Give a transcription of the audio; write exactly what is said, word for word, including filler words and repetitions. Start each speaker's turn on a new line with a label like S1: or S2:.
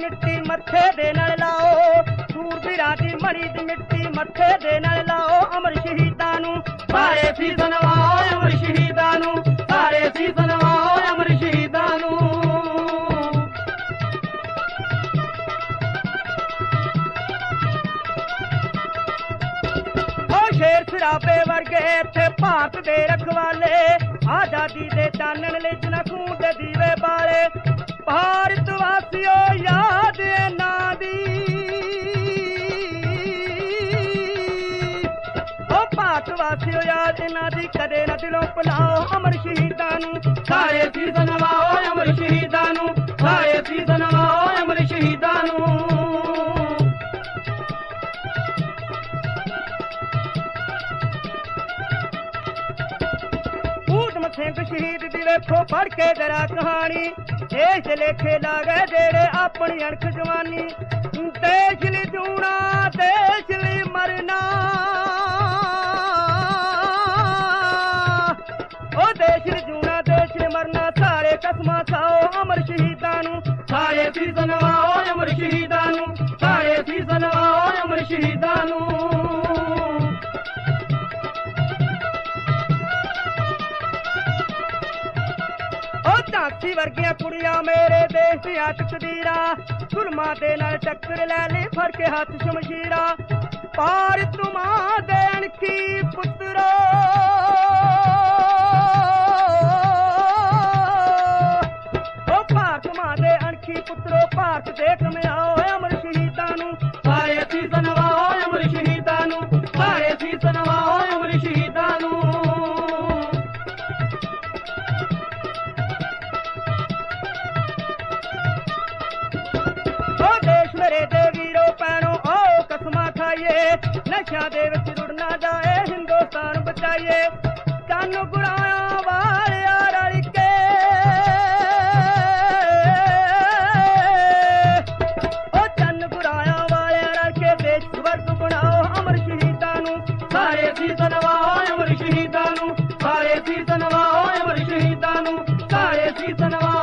S1: ਮਿੱਟੀ ਮੱਥੇ ਦੇ ਨਾਲ ਲਾਓ, ਸੂਰਬੀਰਾਂ ਦੀ ਮੜੀ ਦੀ ਮਿੱਟੀ ਮੱਥੇ ਦੇ ਨਾਲ ਲਾਓ। ਅਮਰ ਸ਼ਹੀਦਾਂ ਨੂੰ ਸਾਰੇ ਸੀਸ ਨਵਾਓ, ਅਮਰ ਸ਼ਹੀਦਾਂ ਨੂੰ ਸਾਰੇ ਸੀਸ ਨਵਾਓ, ਅਮਰ ਸ਼ਹੀਦਾਂ ਨੂੰ। ਸ਼ੇਰ ਸ਼ਰਾਬੇ ਵਰਗੇ ਇੱਥੇ ਭਾਰਤ ਦੇ ਰਖਵਾਲੇ, ਆਜ਼ਾਦੀ ਦੇ ਚਾਨਣ ਲਈ ਜਿਨ੍ਹਾਂ ਖੂਨ ਦੇ ਦੀਵੇ ਬਾਲੇ। ਭਾਰਤ ਵਾਸੀਓ ਯਾਦ ਇਹਨਾਂ ਦੀ, ਓ ਭਾਰਤ ਵਾਸੀਓ ਯਾਦ ਇਹਨਾਂ ਦੀ, ਕਦੇ ਨਾ ਦਿਲੋਂ ਭੁਲਾਓ ਅਮਰ ਸ਼ਹੀਦਾਂ ਨੂੰ ਸਾਰੇ ਸੀਸ ਨਵਾਓ, ਅਮਰ ਸ਼ਹੀਦਾਂ ਨੂੰ ਸਾਰੇ ਸੀਸ ਨਵਾਓ, ਅਮਰ ਸ਼ਹੀਦਾਂ ਨੂੰ। ਸਿੰਘ ਸ਼ਹੀਦ ਦੀ ਵੇਖੋ ਪੜ੍ਹ ਕੇ ਜਰਾ ਕਹਾਣੀ, ਦੇਸ਼ ਲੇਖੇ ਲਾ ਗਏ ਜਿਹੜੇ ਆਪਣੀ ਅਣਖ ਜਵਾਨੀ। ਦੇਸ਼ ਲਈ ਜੂਣਾ ਦੇਸ਼ ਲਈ ਮਰਨਾ, ਉਹ ਦੇਸ਼ ਲਈ ਜੂਣਾ ਦੇਸ਼ ਲਈ ਮਰਨਾ, ਸਾਰੇ ਕਸਮਾਂ ਖਾਓ ਅਮਰ ਸ਼ਹੀਦਾਂ ਨੂੰ ਸਾਰੇ ਸੀਸ ਨਵਾਓ, ਅਮਰ ਸ਼ਹੀਦਾਂ ਨੂੰ ਸਾਰੇ ਸੀਸ ਨਵਾਓ, ਅਮਰ ਸ਼ਹੀਦਾਂ ਨੂੰ। ਝਾਂਸੀ ਵਰਗੀਆਂ ਕੁੜੀਆਂ ਮੇਰੇ ਦੇਸ਼ ਦੀਆਂ ਤਕਦੀਰਾਂ, ਜ਼ੁਲਮਾਂ ਦੇ ਨਾਲ ਟੱਕਰ ਲੈ ਲਈ ਫੜ ਕੇ ਹੱਥ ਸ਼ਮਸ਼ੀਰਾਂ। ਭਾਰਤ ਮਾਂ ਦੇ ਅਣਖੀ ਪੁੱਤਰੋ, ਓ ਭਾਰਤ ਮਾਂ ਦੇ ਅਣਖੀ ਪੁੱਤਰੋ, ਭਾਰਤ ਦੇ ਕਮਿਆਓ ਅਮਰ ਸ਼ਹੀਦਾਂ ਨੂੰ ਸਾਰੇ ਸੀਸ ਨਵਾਓ, ਅਮਰ ਸ਼ਹੀਦਾਂ ਨੂੰ ਸਾਰੇ ਸੀਸ ਨਵਾਓ, ਅਮਰ ਸ਼ਹੀਦਾਂ ਨੂੰ। ਮੇਰੇ ਦੇ ਵੀਰੋ ਭੈਣੋ ਆਓ ਕਸਮਾਂ ਖਾਈਏ, ਨਸ਼ਿਆਂ ਦੇ ਵਿੱਚ ਰੁੜ ਨਾ ਜਾਏ ਹਿੰਦੁਸਤਾਨ ਬਚਾਈਏ। ਚੰਨ ਗੁਰਾਇਆ ਵਾਲਿਆ ਰਲ ਕੇ, ਉਹ ਚੰਨ ਗੁਰਾਇਆ ਵਾਲਿਆ ਰਲ ਕੇ ਦੇਸ਼ ਸਵਰਗ ਬਣਾਓ ਅਮਰ ਸ਼ਹੀਦਾਂ ਨੂੰ ਸਾਰੇ ਸੀਸ ਨਵਾਓ, ਅਮਰ ਸ਼ਹੀਦਾਂ ਨੂੰ ਸਾਰੇ ਸੀਸ ਨਵਾਓ, ਅਮਰ ਸ਼ਹੀਦਾਂ ਨੂੰ ਸਾਰੇ ਸੀਸ ਨਵਾਓ।